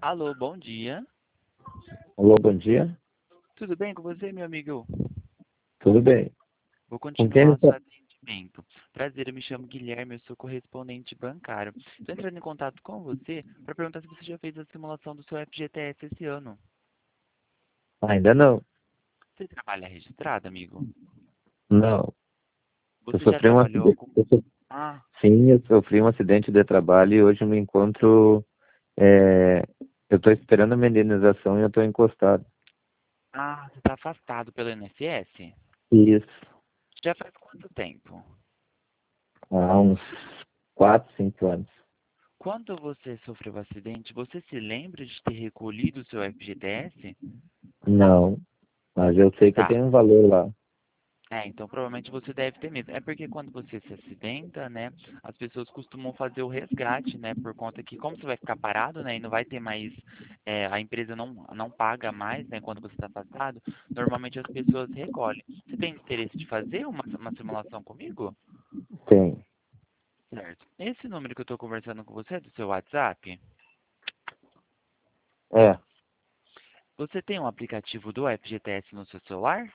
Alô, bom dia. Alô, bom dia. Tudo bem com você, meu amigo? Tudo bem? Vou Com quem continuar o seu está? atendimento. Prazer, eu me chamo Guilherme, eu sou correspondente bancário. Estou entrando em contato com você para perguntar se você já fez a simulação do seu FGTS esse ano. Ainda não. Você trabalha registrado, amigo? Não. Eu Você já sofri um trabalhou acidente. com... Ah, Sim, eu sofri um acidente de trabalho e hoje eu me encontro. é, Eu estou esperando a minha indenização e eu estou encostado. você está afastado pelo INSS? Isso. Já faz quanto tempo? Há uns 4, 5 anos. Quando você sofreu o acidente, você se lembra de ter recolhido o seu FGTS? Não. Mas eu sei que eu Tá. tenho um valor lá. Então provavelmente você deve ter mesmo. É porque quando você se acidenta, né, as pessoas costumam fazer o resgate, né, por conta que como você vai ficar parado, né, e não vai ter mais, a empresa não paga mais, né, quando você está afastado, normalmente as pessoas recolhem. Você tem interesse de fazer uma simulação comigo? Tem. Certo. Esse número que eu estou conversando com você é do seu WhatsApp? É. Você tem um aplicativo do FGTS no seu celular?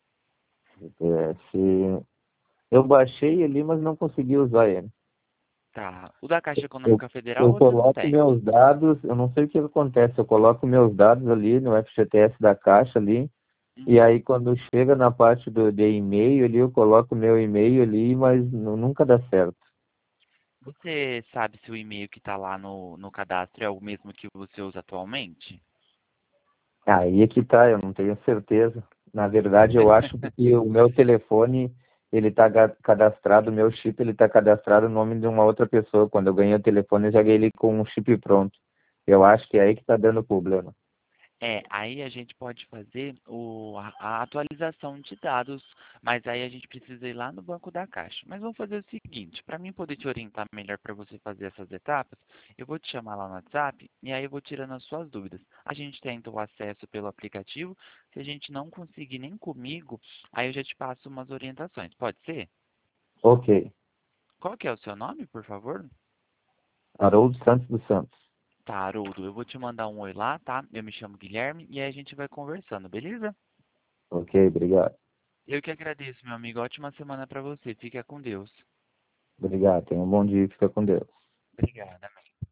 Eu baixei ali, mas não consegui usar ele. Tá. O da Caixa Eu, Econômica Federal eu você não coloco tem? meus dados, eu não sei o que acontece, eu coloco meus dados ali no FGTS da Caixa ali. E Uhum. aí quando chega na parte de e-mail ali, eu coloco meu e-mail ali, mas nunca dá certo. Você sabe se o e-mail que está lá no cadastro é o mesmo que você usa atualmente? Aí é que tá, eu não tenho certeza. Na verdade, eu acho que o meu telefone, ele está cadastrado, o meu chip, ele está cadastrado no nome de uma outra pessoa. Quando eu ganhei o telefone, eu já ganhei ele com um chip pronto. Eu acho que é aí que está dando problema. Aí a gente pode fazer a atualização de dados, mas aí a gente precisa ir lá no banco da Caixa. Mas vamos fazer o seguinte, para mim poder te orientar melhor para você fazer essas etapas, eu vou te chamar lá no WhatsApp e aí eu vou tirando as suas dúvidas. A gente tenta o acesso pelo aplicativo, se a gente não conseguir nem comigo, aí eu já te passo umas orientações. Pode ser? Ok. Qual que é o seu nome, por favor? Haroldo Santos dos Santos. Tá, Haroldo, eu vou te mandar um oi lá, tá? Eu me chamo Guilherme e aí a gente vai conversando, beleza? Ok, obrigado. Eu que agradeço, meu amigo. Ótima semana pra você. Fica com Deus. Obrigado. Tenha um bom dia e fica com Deus. Obrigada.